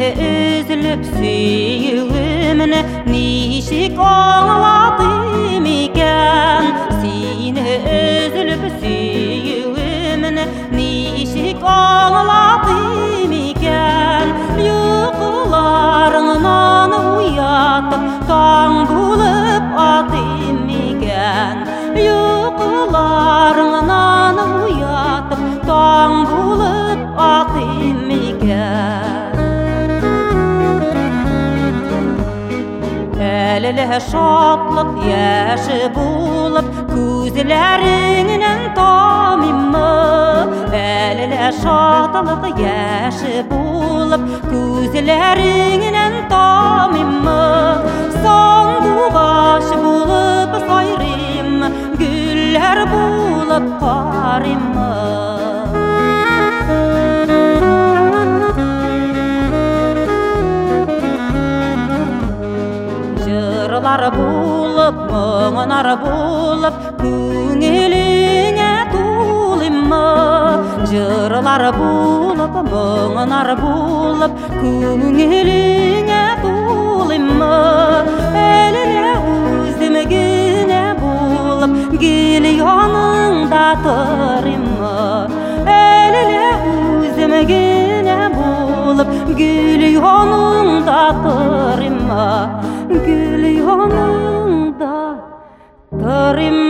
üzülüp süyüğümüne nişik ağladım iken. Seni üzülüp süyüğümüne nişik ağladım iken. Yukularından uyatıp taң bulup adım iken. Yukularından uyatıp taң bulup adım iken. Әлілі шатлық яшы болып, көзлеріңнен тамимы. Әлілі шатлық яшы болып, көзлеріңнен тамимы. Саңғуғаш болып сайрым, гүллер болып қаримы. Жырлар болып, мұңынар болып, көңіліңе толымы. Жырлар болып, мұңынар болып, көңіліңе толымы. Әлілі өзімгіне болып, гел яныңда тұрымы. Әлілі өзімгіне болып, гел яныңда тұрымы. Gül yanında tarım